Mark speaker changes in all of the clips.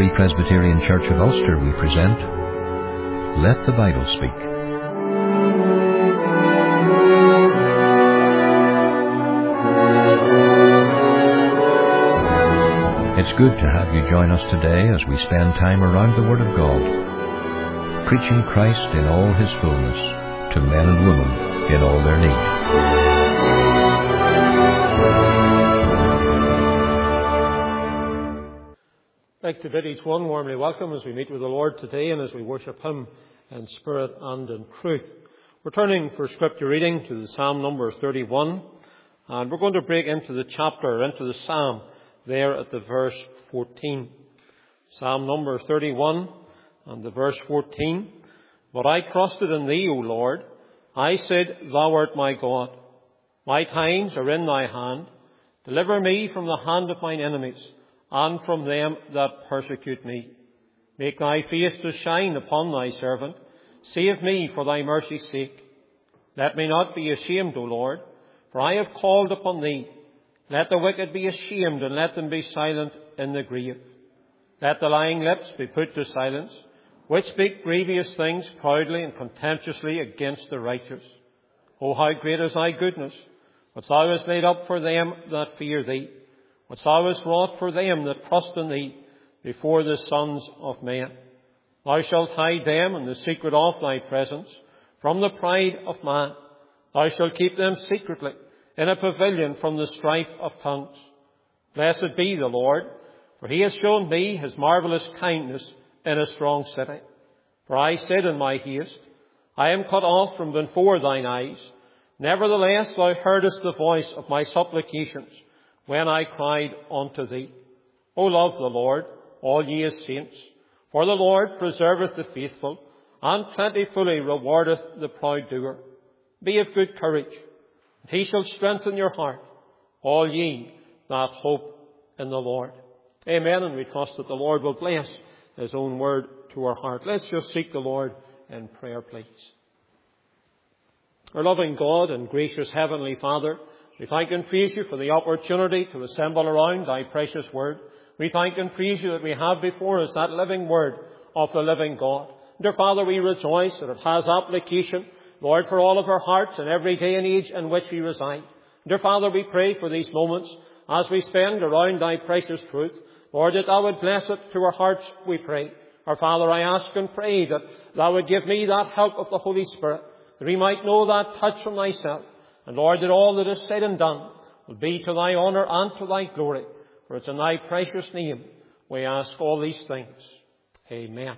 Speaker 1: Free Presbyterian Church of Ulster we present Let the Bible Speak. It's good to have you join us today as we spend time around the Word of God, preaching Christ in all His fullness to men and women in all their need.
Speaker 2: I'd like to bid each one warmly welcome as we meet with the Lord today and as we worship Him in spirit and in truth. We're turning for scripture reading to the Psalm number 31, and we're going to break into the chapter, into the Psalm, there at the verse 14. Psalm number 31 and the verse 14. But I trusted in Thee, O Lord. I said, Thou art my God. My times are in Thy hand. Deliver me from the hand of mine enemies, and from them that persecute me. Make Thy face to shine upon Thy servant. Save me for Thy mercy's sake. Let me not be ashamed, O Lord, for I have called upon Thee. Let the wicked be ashamed, and let them be silent in the grave. Let the lying lips be put to silence, which speak grievous things proudly and contemptuously against the righteous. O how great is Thy goodness, which Thou hast laid up for them that fear Thee, which Thou hast wrought for them that trust in Thee before the sons of men. Thou shalt hide them in the secret of Thy presence from the pride of man. Thou shalt keep them secretly in a pavilion from the strife of tongues. Blessed be the Lord, for He has shown me His marvellous kindness in a strong city. For I said in my haste, I am cut off from before Thine eyes. Nevertheless Thou heardest the voice of my supplications when I cried unto Thee. O love the Lord, all ye His saints, for the Lord preserveth the faithful, and plentifully rewardeth the proud doer. Be of good courage, and He shall strengthen your heart, all ye that hope in the Lord. Amen, and we trust that the Lord will bless His own word to our heart. Let's just seek the Lord in prayer, please. Our loving God and gracious Heavenly Father, we thank and praise You for the opportunity to assemble around Thy precious word. We thank and praise You that we have before us that living word of the living God. Dear Father, we rejoice that it has application, Lord, for all of our hearts in every day and age in which we reside. Dear Father, we pray for these moments as we spend around Thy precious truth. Lord, that Thou would bless it to our hearts, we pray. Our Father, I ask and pray that Thou would give me that help of the Holy Spirit, that we might know that touch from Thyself. And Lord, that all that is said and done will be to Thy honour and to Thy glory. For it's in Thy precious name we ask all these things. Amen.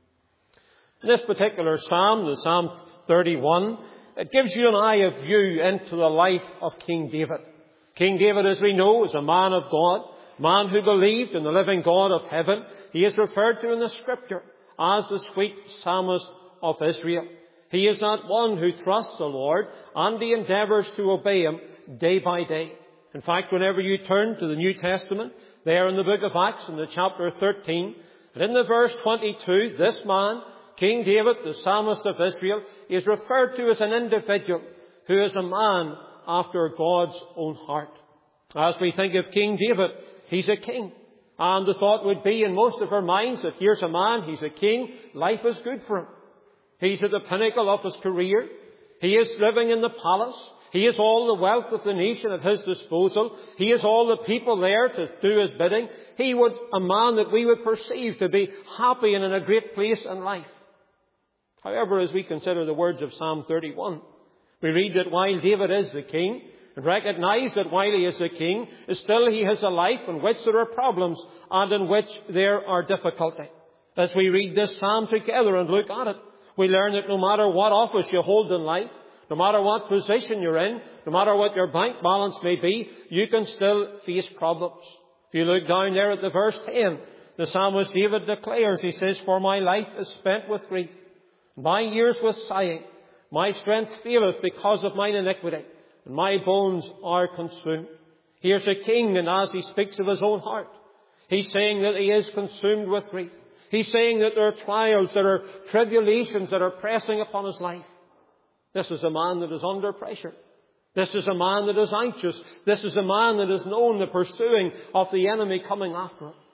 Speaker 2: In this particular psalm, the Psalm 31, it gives you and I a view into the life of King David. King David, as we know, is a man of God, a man who believed in the living God of heaven. He is referred to in the Scripture as the sweet psalmist of Israel. He is that one who trusts the Lord and he endeavours to obey Him day by day. In fact, whenever you turn to the New Testament, there in the book of Acts, in the chapter 13, and in the verse 22, this man, King David, the psalmist of Israel, is referred to as an individual who is a man after God's own heart. As we think of King David, he's a king. And the thought would be in most of our minds that here's a man, he's a king, life is good for him. He's at the pinnacle of his career. He is living in the palace. He has all the wealth of the nation at his disposal. He has all the people there to do his bidding. He was a man that we would perceive to be happy and in a great place in life. However, as we consider the words of Psalm 31, we read that while David is the king, and recognize that while he is the king, still he has a life in which there are problems and in which there are difficulty. As we read this psalm together and look at it, we learn that no matter what office you hold in life, no matter what position you're in, no matter what your bank balance may be, you can still face problems. If you look down there at the verse 10, the psalmist David declares, he says, For my life is spent with grief, my years with sighing. My strength faileth because of mine iniquity, and my bones are consumed. Here's a king, and as he speaks of his own heart, he's saying that he is consumed with grief. He's saying that there are trials, there are tribulations that are pressing upon his life. This is a man that is under pressure. This is a man that is anxious. This is a man that has known the pursuing of the enemy coming after him.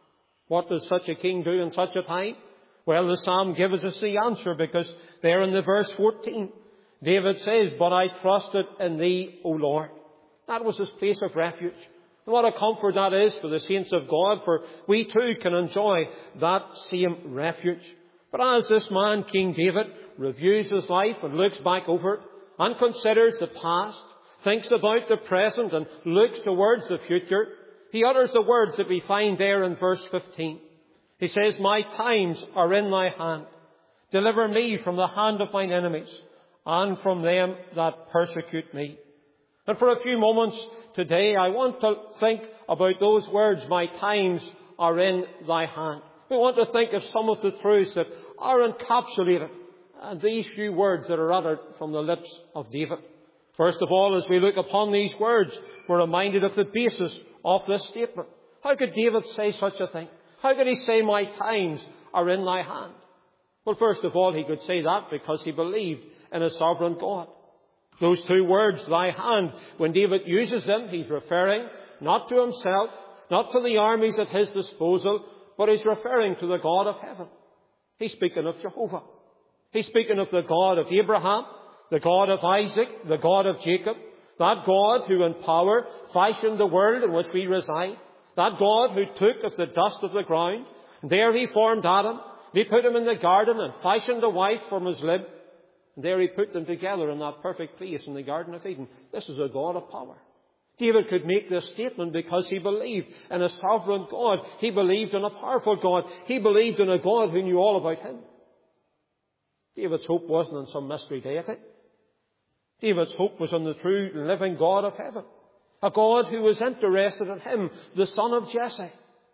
Speaker 2: What does such a king do in such a time? Well, the psalm gives us the answer, because there in the verse 14, David says, "But I trusted in Thee, O Lord." That was his place of refuge. And what a comfort that is for the saints of God, for we too can enjoy that same refuge. But as this man, King David, reviews his life and looks back over it and considers the past, thinks about the present and looks towards the future, he utters the words that we find there in verse 15. He says, "My times are in Thy hand. Deliver me from the hand of mine enemies and from them that persecute me." And for a few moments today, I want to think about those words, "My times are in Thy hand." We want to think of some of the truths that are encapsulated in these few words that are uttered from the lips of David. First of all, as we look upon these words, we're reminded of the basis of this statement. How could David say such a thing? How could he say, "My times are in Thy hand"? Well, first of all, he could say that because he believed in a sovereign God. Those two words, "Thy hand," when David uses them, he's referring not to himself, not to the armies at his disposal, but he's referring to the God of heaven. He's speaking of Jehovah. He's speaking of the God of Abraham, the God of Isaac, the God of Jacob, that God who in power fashioned the world in which we reside, that God who took of the dust of the ground, and there He formed Adam, He put him in the garden and fashioned a wife from his rib, and there He put them together in that perfect place in the Garden of Eden. This is a God of power. David could make this statement because he believed in a sovereign God. He believed in a powerful God. He believed in a God who knew all about him. David's hope wasn't in some mystery deity. David's hope was in the true and living God of heaven. A God who was interested in him, the son of Jesse.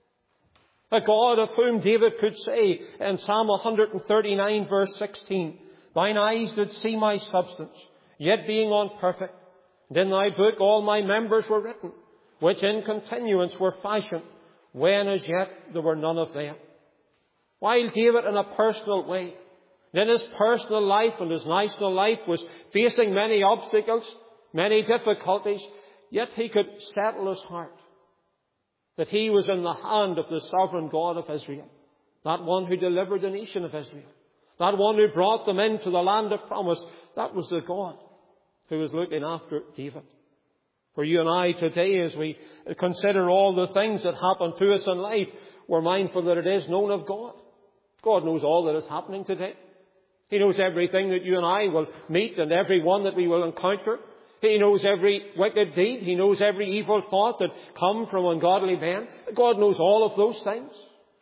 Speaker 2: A God of whom David could say in Psalm 139 verse 16, "Thine eyes did see my substance, yet being unperfect. And in Thy book all my members were written, which in continuance were fashioned, when as yet there were none of them." While David in a personal way, in his personal life and his national life, was facing many obstacles, many difficulties, yet he could settle his heart that he was in the hand of the sovereign God of Israel, that one who delivered the nation of Israel, that one who brought them into the land of promise. That was the God who was looking after David. For you and I today, as we consider all the things that happen to us in life, we're mindful that it is known of God. God knows all that is happening today. He knows everything that you and I will meet and every one that we will encounter. He knows every wicked deed. He knows every evil thought that comes from ungodly men. God knows all of those things.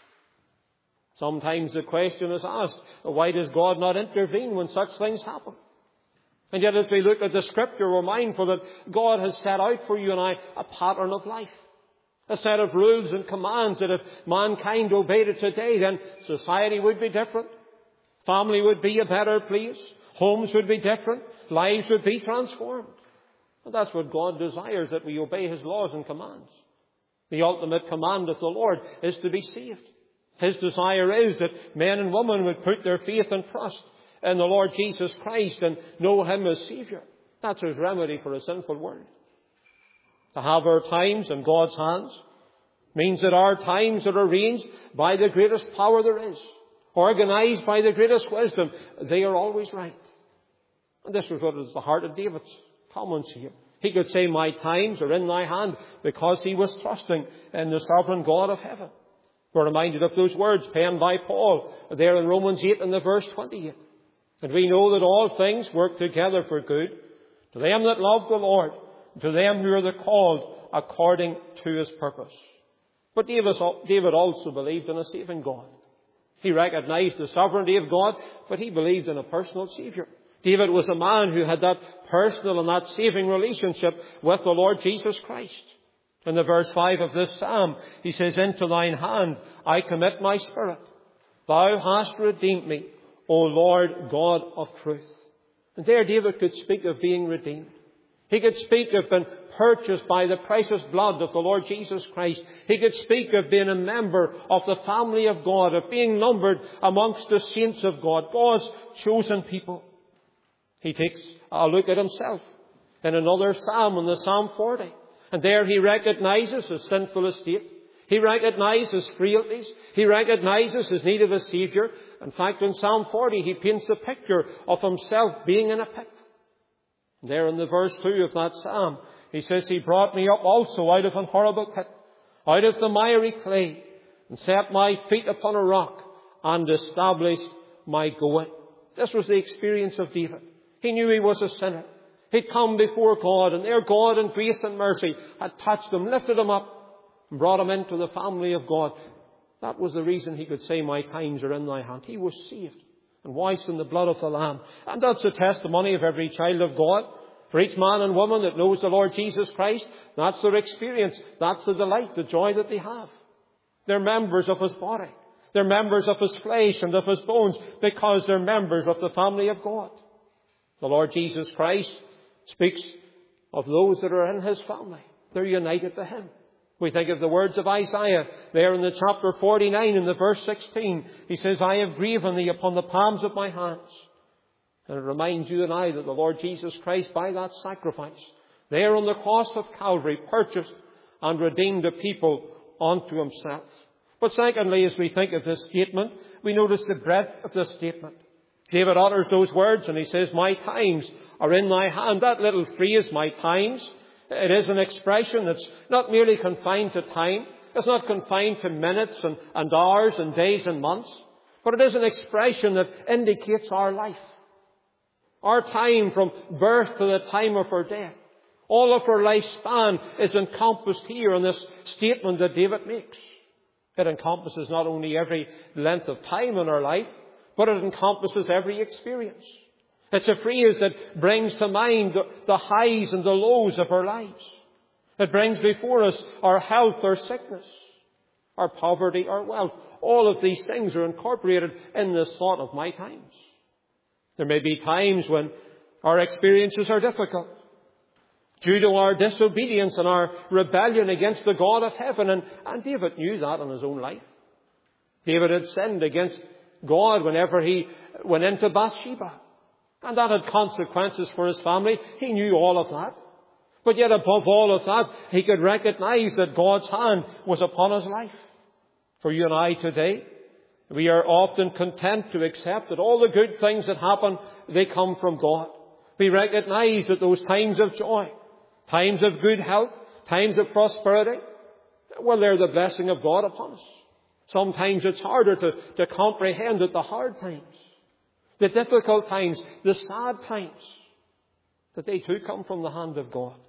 Speaker 2: Sometimes the question is asked, why does God not intervene when such things happen? And yet as we look at the Scripture, we're mindful that God has set out for you and I a pattern of life. A set of rules and commands that if mankind obeyed it today, then society would be different. Family would be a better place. Homes would be different. Lives would be transformed. And that's what God desires, that we obey His laws and commands. The ultimate command of the Lord is to be saved. His desire is that men and women would put their faith and trust in the Lord Jesus Christ and know Him as Saviour. That's His remedy for a sinful world. To have our times in God's hands means that our times are arranged by the greatest power there is, organised by the greatest wisdom. They are always right. And this was what is the heart of David's comments here. He could say, "My times are in Thy hand," because he was trusting in the sovereign God of heaven. We're reminded of those words penned by Paul there in Romans 8 and the verse 28. And we know that all things work together for good to them that love the Lord, to them who are the called according to His purpose. But David also believed in a saving God. He recognized the sovereignty of God, but he believed in a personal Saviour. David was a man who had that personal and that saving relationship with the Lord Jesus Christ. In the verse 5 of this psalm, he says, "Into Thine hand I commit my spirit. Thou hast redeemed me, O Lord God of truth." And there David could speak of being redeemed. He could speak of being purchased by the precious blood of the Lord Jesus Christ. He could speak of being a member of the family of God, of being numbered amongst the saints of God, God's chosen people. He takes a look at himself in another psalm, in the Psalm 40. And there he recognizes his sinful estate. He recognized his frailties. He recognizes his need of a Saviour. In fact, in Psalm 40, he paints a picture of himself being in a pit. There in the verse 2 of that psalm, he says, He brought me up also out of an horrible pit, out of the miry clay, and set my feet upon a rock, and established my going. This was the experience of David. He knew he was a sinner. He'd come before God, and there God in grace and mercy had touched him, lifted him up, and brought him into the family of God. That was the reason he could say, My times are in thy hand. He was saved and washed in the blood of the Lamb. And that's the testimony of every child of God. For each man and woman that knows the Lord Jesus Christ, that's their experience. That's the delight, the joy that they have. They're members of His body. They're members of His flesh and of His bones because they're members of the family of God. The Lord Jesus Christ speaks of those that are in His family. They're united to Him. We think of the words of Isaiah there in the chapter 49 in the verse 16. He says, I have graven thee upon the palms of my hands. And it reminds you and I that the Lord Jesus Christ, by that sacrifice, there on the cross of Calvary, purchased and redeemed a people unto Himself. But secondly, as we think of this statement, we notice the breadth of this statement. David utters those words and he says, My times are in thy hand. That little phrase, my times, it is an expression that's not merely confined to time. It's not confined to minutes and hours and days and months. But it is an expression that indicates our life. Our time from birth to the time of our death. All of our lifespan is encompassed here in this statement that David makes. It encompasses not only every length of time in our life, but it encompasses every experience. It's a phrase that brings to mind the highs and the lows of our lives. It brings before us our health, our sickness, our poverty, our wealth. All of these things are incorporated in this thought of my times. There may be times when our experiences are difficult due to our disobedience and our rebellion against the God of heaven. And David knew that in his own life. David had sinned against God whenever he went into Bathsheba. And that had consequences for his family. He knew all of that. But yet above all of that, he could recognize that God's hand was upon his life. For you and I today, we are often content to accept that all the good things that happen, they come from God. We recognize that those times of joy, times of good health, times of prosperity, well, they're the blessing of God upon us. Sometimes it's harder to comprehend that the hard times, the difficult times, the sad times, that they too come from the hand of God.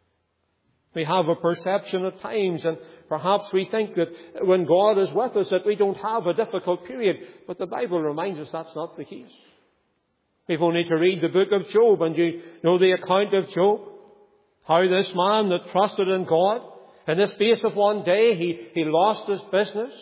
Speaker 2: We have a perception at times, and perhaps we think that when God is with us that we don't have a difficult period. But the Bible reminds us that's not the case. We've only to read the book of Job, and you know the account of Job. How this man that trusted in God, in the space of one day, he lost his business.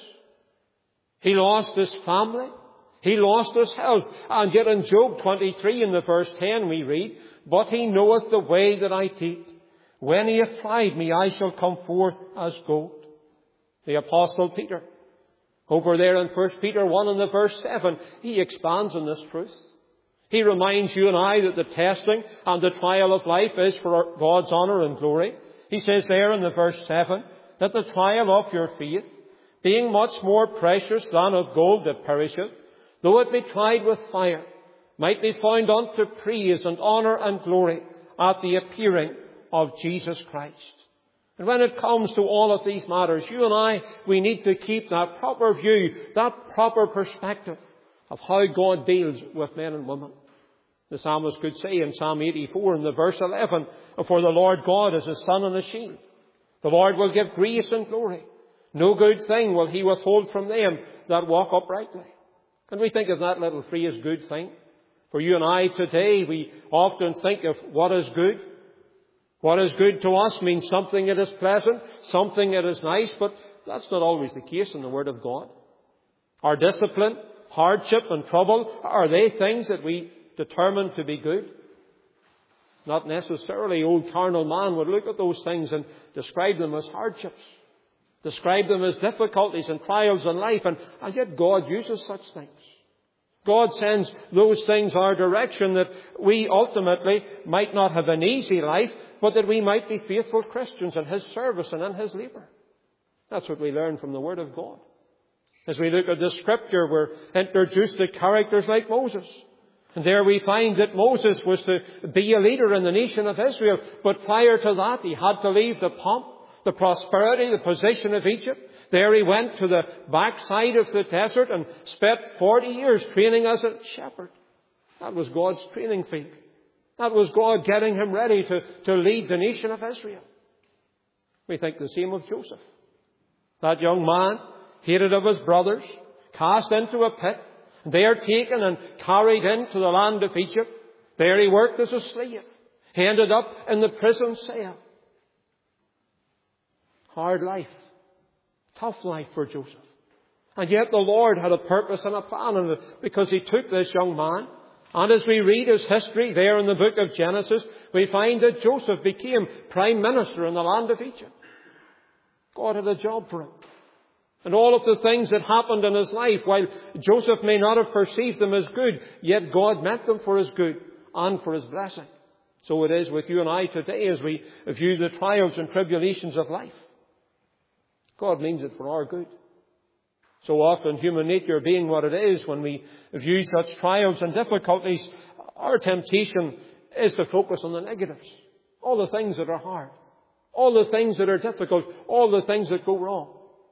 Speaker 2: He lost his family. He lost his health. And yet in Job 23 in the verse 10 we read, But he knoweth the way that I take. When he hath tried me, I shall come forth as gold. The Apostle Peter, over there in 1 Peter 1 and the verse 7, he expands on this truth. He reminds you and I that the testing and the trial of life is for God's honour and glory. He says there in the verse 7, that the trial of your faith, being much more precious than of gold that perisheth, though it be tried with fire, might be found unto praise and honour and glory at the appearing of Jesus Christ. And when it comes to all of these matters, you and I, we need to keep that proper view, that proper perspective of how God deals with men and women. The psalmist could say in Psalm 84 in the verse 11, For the Lord God is a sun and a shield. The Lord will give grace and glory. No good thing will He withhold from them that walk uprightly. And we think of that little phrase, good thing. For you and I today, we often think of what is good. What is good to us means something that is pleasant, something that is nice, but that's not always the case in the Word of God. Our discipline, hardship and trouble, are they things that we determine to be good? Not necessarily. Old carnal man would look at those things and describe them as hardships, describe them as difficulties and trials in life, and yet God uses such things. God sends those things our direction that we ultimately might not have an easy life, but that we might be faithful Christians in His service and in His labour. That's what we learn from the Word of God. As we look at the Scripture, we're introduced to characters like Moses. And there we find that Moses was to be a leader in the nation of Israel. But prior to that, he had to leave the pomp, the prosperity, the position of Egypt. There he went to the backside of the desert and spent 40 years training as a shepherd. That was God's training field. That was God getting him ready to lead the nation of Israel. We think the same of Joseph. That young man, hated of his brothers, cast into a pit. They are taken and carried into the land of Egypt. There he worked as a slave. He ended up in the prison cell. Hard life. Tough life for Joseph. And yet the Lord had a purpose and a plan in it, because he took this young man. And as we read his history there in the book of Genesis, we find that Joseph became prime minister in the land of Egypt. God had a job for him. And all of the things that happened in his life, while Joseph may not have perceived them as good, yet God meant them for his good and for his blessing. So it is with you and I today as we view the trials and tribulations of life. God means it for our good. So often, human nature being what it is, when we view such trials and difficulties, our temptation is to focus on the negatives. All the things that are hard. All the things that are difficult. All the things that go wrong.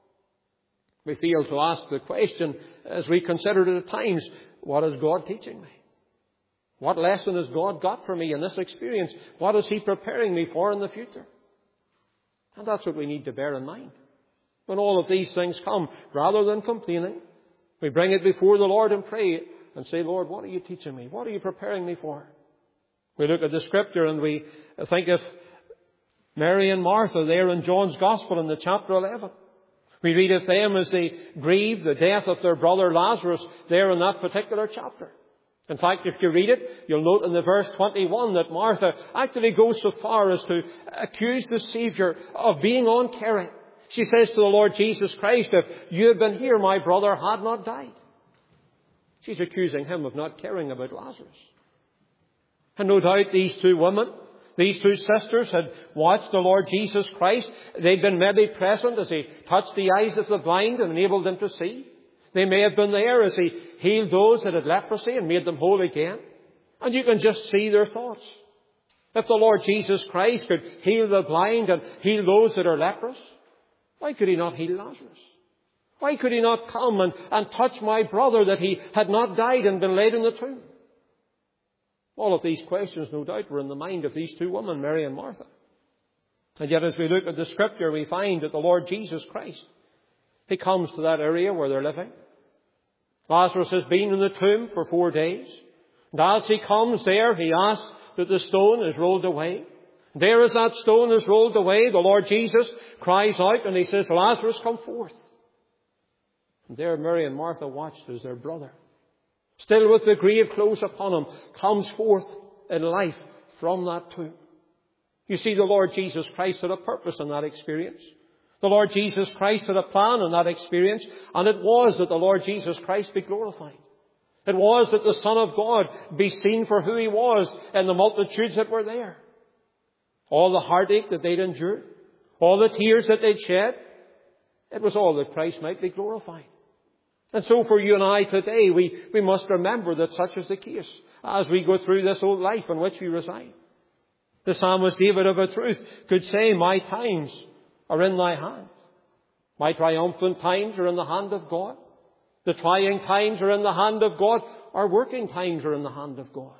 Speaker 2: We fail to ask the question, as we consider it at times, what is God teaching me? What lesson has God got for me in this experience? What is He preparing me for in the future? And that's what we need to bear in mind. When all of these things come, rather than complaining, we bring it before the Lord and pray and say, Lord, what are you teaching me? What are you preparing me for? We look at the Scripture and we think of Mary and Martha there in John's Gospel in the chapter 11. We read of them as they grieve the death of their brother Lazarus there in that particular chapter. In fact, if you read it, you'll note in the verse 21 that Martha actually goes so far as to accuse the Saviour of being uncaring. She says to the Lord Jesus Christ, if you had been here, my brother had not died. She's accusing him of not caring about Lazarus. And no doubt these two women, these two sisters, had watched the Lord Jesus Christ. They'd been maybe present as He touched the eyes of the blind and enabled them to see. They may have been there as He healed those that had leprosy and made them whole again. And you can just see their thoughts. If the Lord Jesus Christ could heal the blind and heal those that are leprous, why could He not heal Lazarus? Why could He not come and touch my brother that he had not died and been laid in the tomb? All of these questions, no doubt, were in the mind of these two women, Mary and Martha. And yet as we look at the Scripture, we find that the Lord Jesus Christ, He comes to that area where they're living. Lazarus has been in the tomb for 4 days. And as He comes there, He asks that the stone is rolled away. There as that stone is rolled away, the Lord Jesus cries out and He says, Lazarus, come forth. And there Mary and Martha watched as their brother, still with the grave clothes upon him, comes forth in life from that tomb. You see, the Lord Jesus Christ had a purpose in that experience. The Lord Jesus Christ had a plan in that experience, and it was that the Lord Jesus Christ be glorified. It was that the Son of God be seen for who He was in the multitudes that were there. All the heartache that they'd endured, all the tears that they'd shed, it was all that Christ might be glorified. And so for you and I today, we must remember that such is the case as we go through this old life in which we reside. The psalmist David of a truth could say, my times are in Thy hand. My triumphant times are in the hand of God. The trying times are in the hand of God. Our working times are in the hand of God.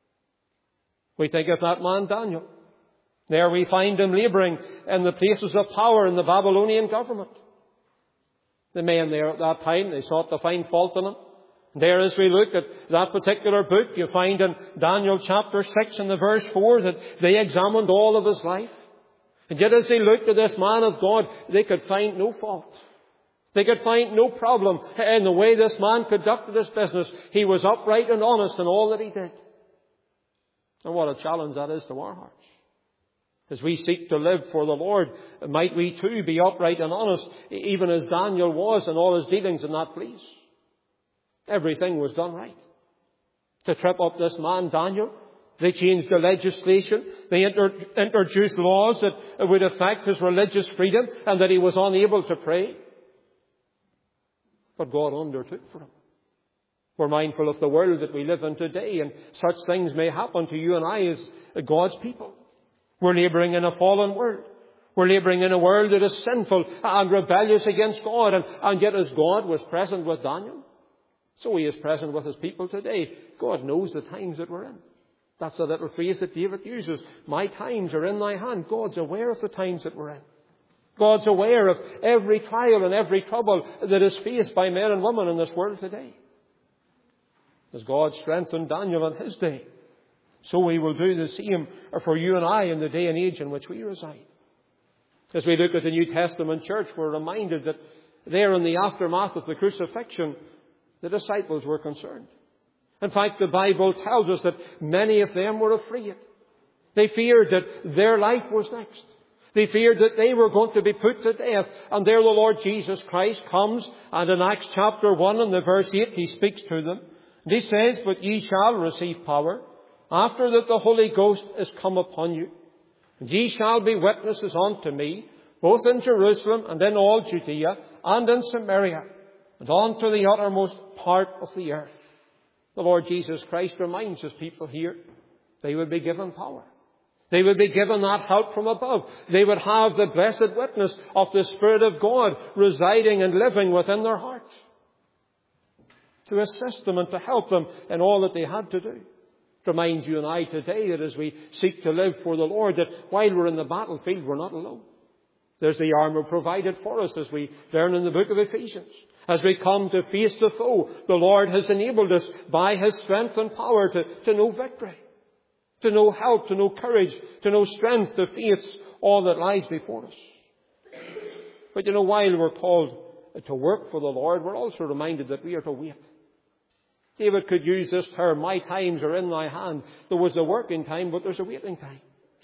Speaker 2: We think of that man Daniel. There we find him labouring in the places of power in the Babylonian government. The men there at that time, they sought to find fault in him. There as we look at that particular book, you find in Daniel chapter 6 and the verse 4 that they examined all of his life. And yet as they looked at this man of God, they could find no fault. They could find no problem in the way this man conducted his business. He was upright and honest in all that he did. And what a challenge that is to our hearts. As we seek to live for the Lord, might we too be upright and honest, even as Daniel was in all his dealings in that place. Everything was done right. To trip up this man, Daniel, They changed the legislation. They introduced laws that would affect his religious freedom and that he was unable to pray. But God undertook for him. We're mindful of the world that we live in today, and such things may happen to you and I as God's people. We're labouring in a fallen world. We're labouring in a world that is sinful and rebellious against God, and yet as God was present with Daniel, so he is present with his people today. God knows the times that we're in. That's a little phrase that David uses. My times are in thy hand. God's aware of the times that we're in. God's aware of every trial and every trouble that is faced by men and women in this world today. As God strengthened Daniel in his day, so he will do the same for you and I in the day and age in which we reside. As we look at the New Testament church, we're reminded that there in the aftermath of the crucifixion, the disciples were concerned. In fact, the Bible tells us that many of them were afraid. They feared that their life was next. They feared that they were going to be put to death. And there the Lord Jesus Christ comes, and in Acts chapter 1 and the verse 8, he speaks to them. And he says, but ye shall receive power, after that the Holy Ghost is come upon you. And ye shall be witnesses unto me, both in Jerusalem and in all Judea and in Samaria, and unto the uttermost part of the earth. The Lord Jesus Christ reminds his people here, they would be given power. They would be given that help from above. They would have the blessed witness of the Spirit of God residing and living within their hearts, to assist them and to help them in all that they had to do. It reminds you and I today that as we seek to live for the Lord, that while we're in the battlefield, we're not alone. There's the armour provided for us, as we learn in the book of Ephesians. As we come to face the foe, the Lord has enabled us by his strength and power to know victory, to know help, to know courage, to know strength to face all that lies before us. But while we're called to work for the Lord, we're also reminded that we are to wait. David could use this term, my times are in thy hand. There was a working time, but there's a waiting time.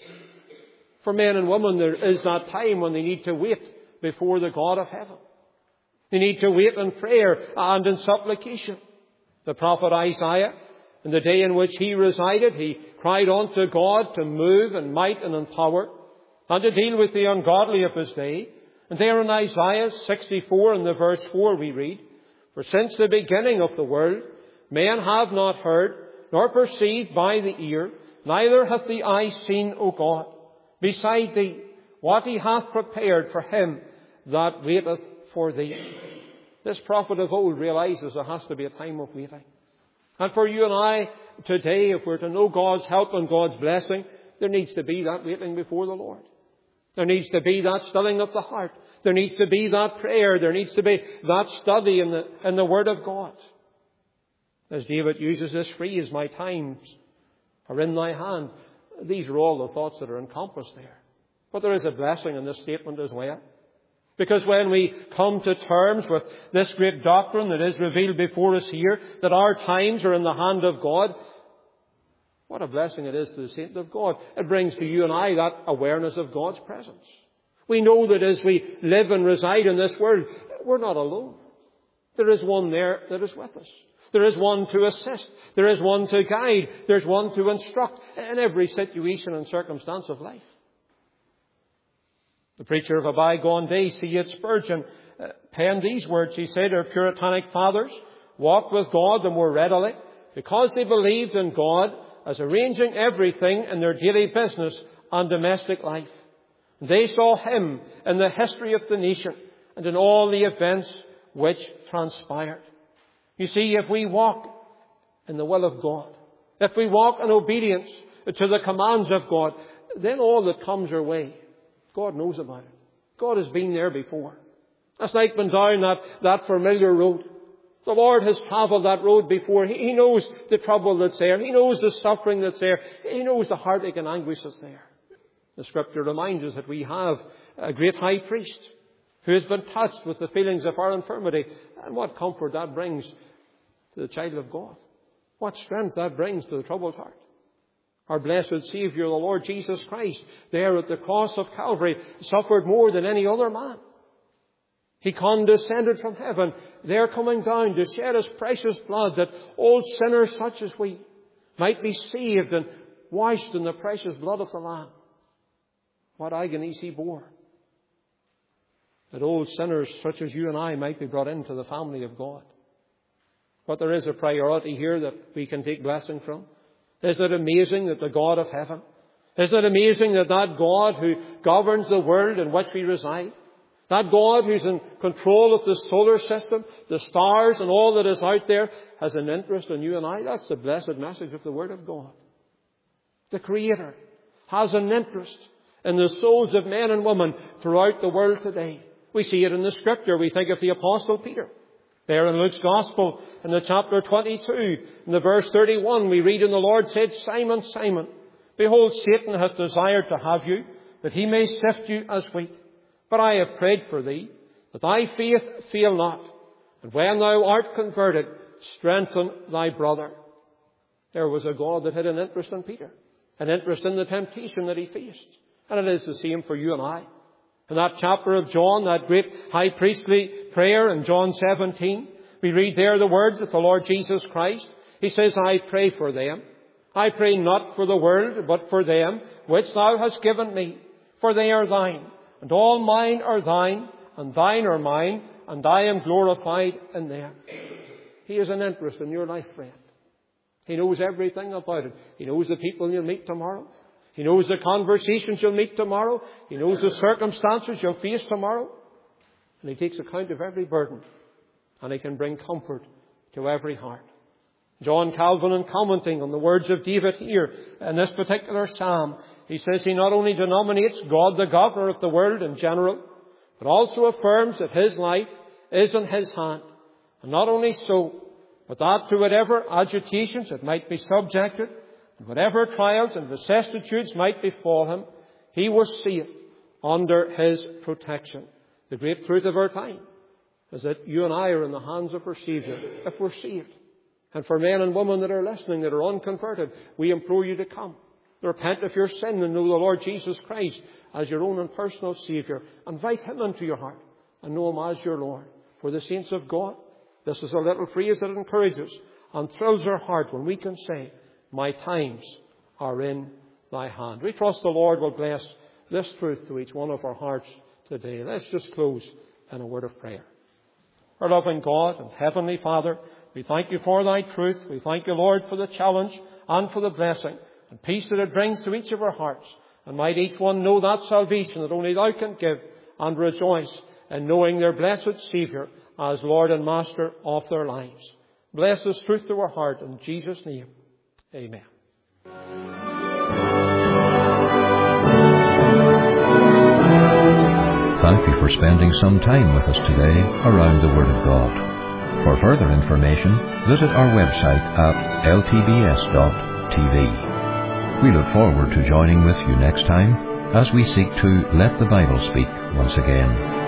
Speaker 2: For men and women, there is that time when they need to wait before the God of heaven. They need to wait in prayer and in supplication. The prophet Isaiah, in the day in which he resided, he cried unto God to move in might and in power, and to deal with the ungodly of his day. And there in Isaiah 64 in the verse 4 we read, for since the beginning of the world, men have not heard, nor perceived by the ear, neither hath the eye seen, O God, beside thee, what he hath prepared for him that waiteth for thee. This prophet of old realizes there has to be a time of waiting. And for you and I today, if we're to know God's help and God's blessing, there needs to be that waiting before the Lord. There needs to be that stilling of the heart. There needs to be that prayer. There needs to be that study in the Word of God. As David uses this phrase, my times are in thy hand. These are all the thoughts that are encompassed there. But there is a blessing in this statement as well. Because when we come to terms with this great doctrine that is revealed before us here, that our times are in the hand of God, what a blessing it is to the saint of God. It brings to you and I that awareness of God's presence. We know that as we live and reside in this world, we're not alone. There is one there that is with us. There is one to assist. There is one to guide. There's one to instruct in every situation and circumstance of life. The preacher of a bygone day, C.H. Spurgeon, penned these words. He said, our Puritanic fathers walked with God the more readily because they believed in God as arranging everything in their daily business and domestic life. And they saw Him in the history of the nation and in all the events which transpired. You see, if we walk in the will of God, if we walk in obedience to the commands of God, then all that comes our way, God knows about it. God has been there before. That's like been down that familiar road. The Lord has travelled that road before. He knows the trouble that's there. He knows the suffering that's there. He knows the heartache and anguish that's there. The Scripture reminds us that we have a great high priest who has been touched with the feelings of our infirmity. And what comfort that brings to the child of God. What strength that brings to the troubled heart. Our blessed Saviour, the Lord Jesus Christ, there at the cross of Calvary, suffered more than any other man. He condescended from heaven, there coming down to shed His precious blood that all sinners such as we might be saved and washed in the precious blood of the Lamb. What agonies he bore, that old sinners such as you and I might be brought into the family of God. But there is a priority here that we can take blessing from. Isn't it amazing that the God of heaven, isn't it amazing that that God who governs the world in which we reside, that God who's in control of the solar system, the stars and all that is out there, has an interest in you and I? That's the blessed message of the Word of God. The Creator has an interest in the souls of men and women throughout the world today. We see it in the Scripture. We think of the Apostle Peter. There in Luke's Gospel, in the chapter 22, in the verse 31, we read, "And the Lord said, Simon, Simon, behold, Satan hath desired to have you, that he may sift you as wheat. But I have prayed for thee, that thy faith fail not. And when thou art converted, strengthen thy brother." There was a God that had an interest in Peter, an interest in the temptation that he faced. And it is the same for you and I. In that chapter of John, that great high priestly prayer in John 17, we read there the words of the Lord Jesus Christ. He says, "I pray for them. I pray not for the world, but for them which thou hast given me. For they are thine, and all mine are thine, and thine are mine, and I am glorified in them." He has an interest in your life, friend. He knows everything about it. He knows the people you'll meet tomorrow. He knows the conversations you'll meet tomorrow. He knows the circumstances you'll face tomorrow. And He takes account of every burden. And He can bring comfort to every heart. John Calvin, in commenting on the words of David here in this particular psalm, he says he not only denominates God the governor of the world in general, but also affirms that his life is in His hand. And not only so, but that to whatever agitations it might be subjected, and whatever trials and vicissitudes might befall him, he was safe under His protection. The great truth of our time is that you and I are in the hands of our Saviour if we're saved. And for men and women that are listening, that are unconverted, we implore you to come. Repent of your sin and know the Lord Jesus Christ as your own and personal Saviour. Invite Him into your heart and know Him as your Lord. For the saints of God, this is a little phrase that encourages and thrills our heart when we can say, "My times are in Thy hand." We trust the Lord will bless this truth to each one of our hearts today. Let's just close in a word of prayer. Our loving God and Heavenly Father, we thank You for Thy truth. We thank You, Lord, for the challenge and for the blessing and peace that it brings to each of our hearts. And might each one know that salvation that only Thou can give, and rejoice in knowing their blessed Saviour as Lord and Master of their lives. Bless this truth to our heart in Jesus' name. Amen.
Speaker 1: Thank you for spending some time with us today around the Word of God. For further information, visit our website at ltbs.tv. We look forward to joining with you next time as we seek to let the Bible speak once again.